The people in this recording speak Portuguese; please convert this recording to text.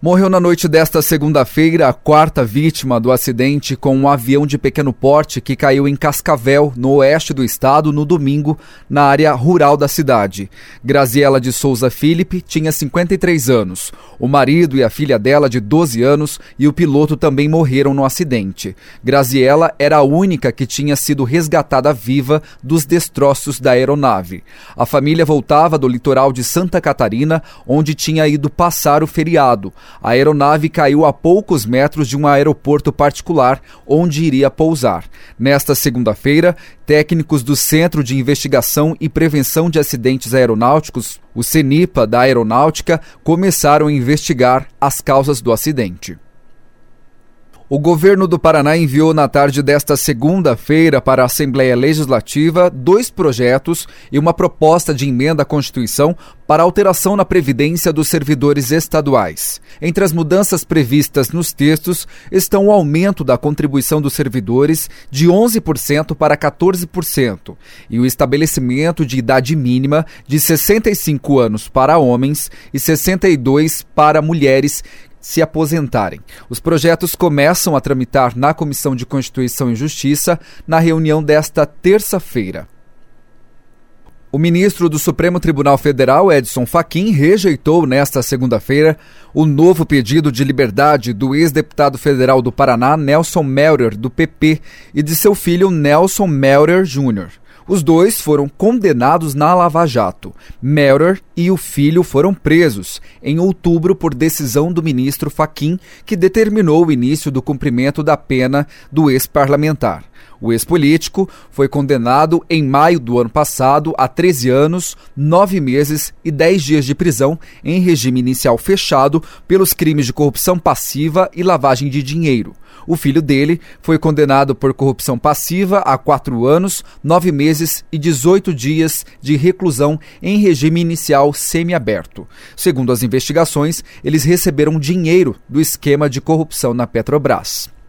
Morreu na noite desta segunda-feira a quarta vítima do acidente com um avião de pequeno porte que caiu em Cascavel, no oeste do estado, no domingo, na área rural da cidade. Graziela de Souza Filipe tinha 53 anos. O marido e a filha dela, de 12 anos, e o piloto também morreram no acidente. Graziela era a única que tinha sido resgatada viva dos destroços da aeronave. A família voltava do litoral de Santa Catarina, onde tinha ido passar o feriado. A aeronave caiu a poucos metros de um aeroporto particular, onde iria pousar. Nesta segunda-feira, técnicos do Centro de Investigação e Prevenção de Acidentes Aeronáuticos, o CENIPA da Aeronáutica, começaram a investigar as causas do acidente. O governo do Paraná enviou na tarde desta segunda-feira para a Assembleia Legislativa 2 projetos e uma proposta de emenda à Constituição para alteração na Previdência dos servidores estaduais. Entre as mudanças previstas nos textos estão o aumento da contribuição dos servidores de 11% para 14% e o estabelecimento de idade mínima de 65 anos para homens e 62 para mulheres se aposentarem. Os projetos começam a tramitar na Comissão de Constituição e Justiça na reunião desta terça-feira. O ministro do Supremo Tribunal Federal, Edson Fachin, rejeitou nesta segunda-feira o novo pedido de liberdade do ex-deputado federal do Paraná, Nelson Meurer, do PP, e de seu filho Nelson Meurer Jr. Os dois foram condenados na Lava Jato. Meurer e o filho foram presos em outubro por decisão do ministro Fachin, que determinou o início do cumprimento da pena do ex-parlamentar. O ex-político foi condenado em maio do ano passado a 13 anos, 9 meses e 10 dias de prisão em regime inicial fechado pelos crimes de corrupção passiva e lavagem de dinheiro. O filho dele foi condenado por corrupção passiva a 4 anos, 9 meses e 18 dias de reclusão em regime inicial semiaberto. Segundo as investigações, eles receberam dinheiro do esquema de corrupção na Petrobras.